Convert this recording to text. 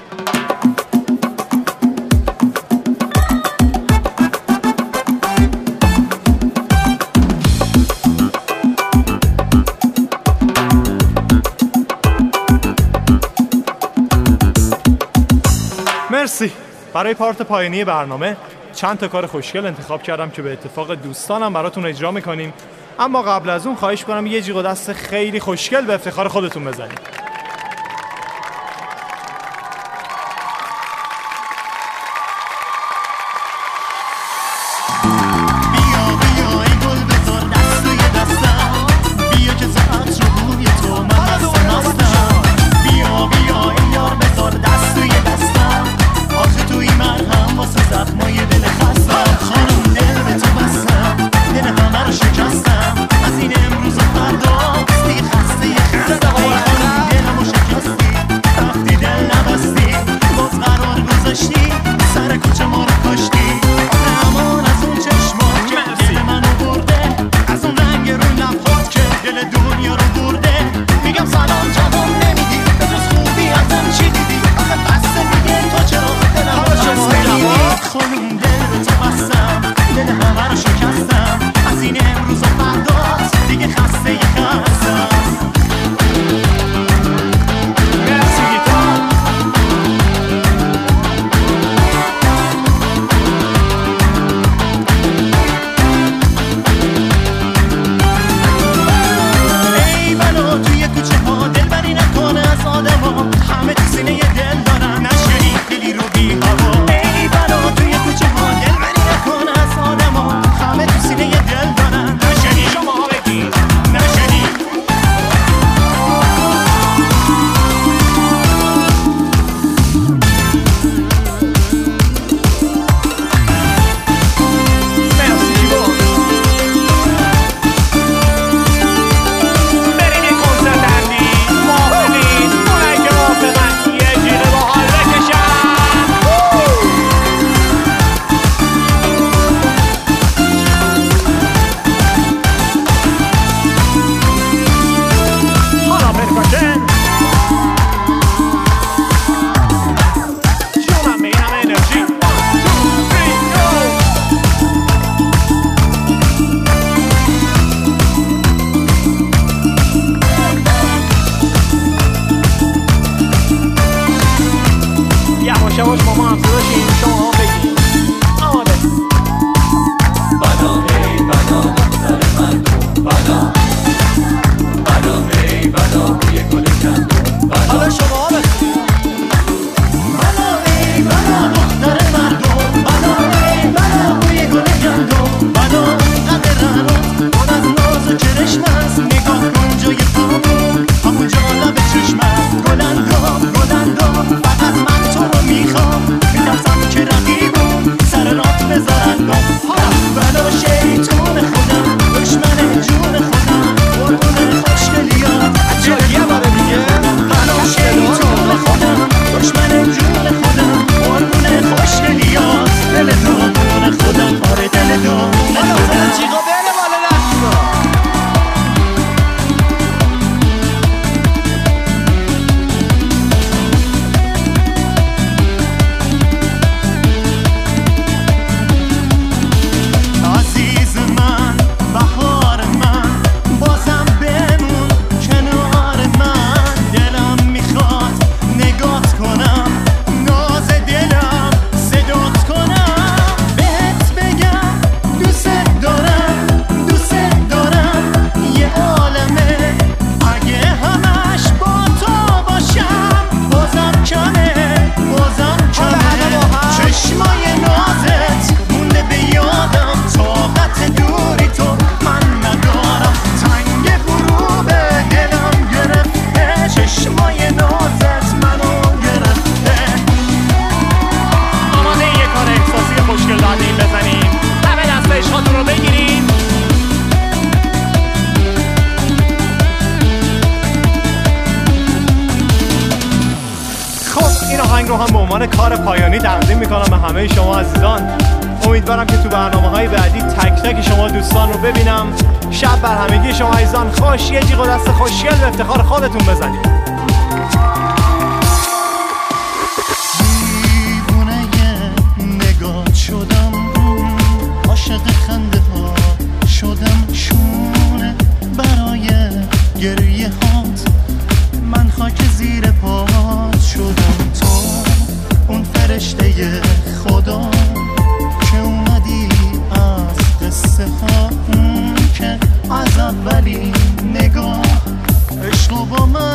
مرسی. برای پارت پایانی برنامه چند تا کار خوشگل انتخاب کردم که به اتفاق دوستانم براتون اجرا میکنیم، اما قبل از اون خواهش کنم یه جیغ و دست خیلی خوشگل به افتخار خودتون بزنید. آهنگ رو هم به عنوان کار پایانی تقدیم میکنم به همه شما عزیزان. امیدوارم که تو برنامه‌های بعدی تک تک شما دوستان رو ببینم. شب بر همگی شما عزیزان خوش. یه جیغ و دست خوشگل به افتخار خودتون بزنید. با من